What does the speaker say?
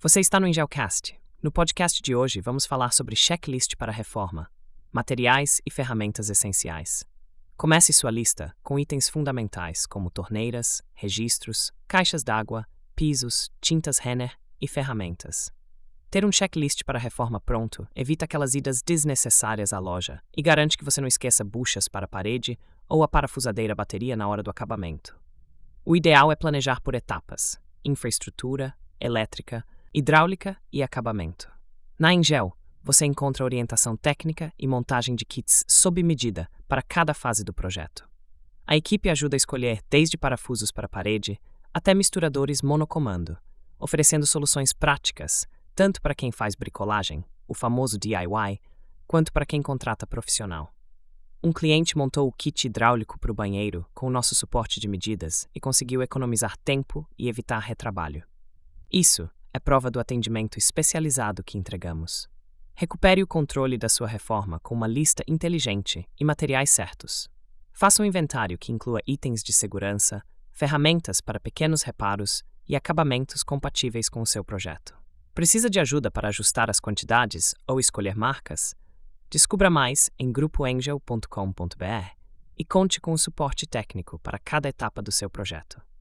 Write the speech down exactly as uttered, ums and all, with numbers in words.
Você está no Engelcast. No podcast de hoje, vamos falar sobre checklist para reforma, materiais e ferramentas essenciais. Comece sua lista com itens fundamentais como torneiras, registros, caixas d'água, pisos, tintas Renner e ferramentas. Ter um checklist para reforma pronto evita aquelas idas desnecessárias à loja e garante que você não esqueça buchas para a parede ou a parafusadeira bateria na hora do acabamento. O ideal é planejar por etapas: infraestrutura, elétrica, hidráulica e acabamento. Na Engel, você encontra orientação técnica e montagem de kits sob medida para cada fase do projeto. A equipe ajuda a escolher desde parafusos para a parede até misturadores monocomando, oferecendo soluções práticas tanto para quem faz bricolagem, o famoso D I Y, quanto para quem contrata profissional. Um cliente montou o kit hidráulico para o banheiro com o nosso suporte de medidas e conseguiu economizar tempo e evitar retrabalho. Isso é prova do atendimento especializado que entregamos. Recupere o controle da sua reforma com uma lista inteligente e materiais certos. Faça um inventário que inclua itens de segurança, ferramentas para pequenos reparos e acabamentos compatíveis com o seu projeto. Precisa de ajuda para ajustar as quantidades ou escolher marcas? Descubra mais em grupo engel ponto com ponto b r e conte com o suporte técnico para cada etapa do seu projeto.